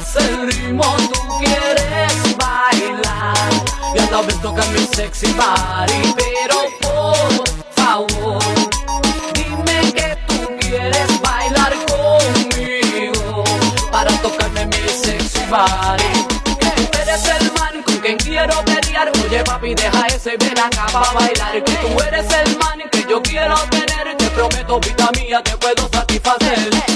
pegas el ritmo, tú quieres bailar y a la vez tocar mi sexy body. Pero por favor, dime que tú quieres bailar conmigo para tocarme mi sexy body. Que tú eres el man con quien quiero pelear. Oye papi, deja ese, ven acá pa' bailar. Que tú eres el man que yo quiero tener. Te prometo, vida mía, te puedo satisfacer.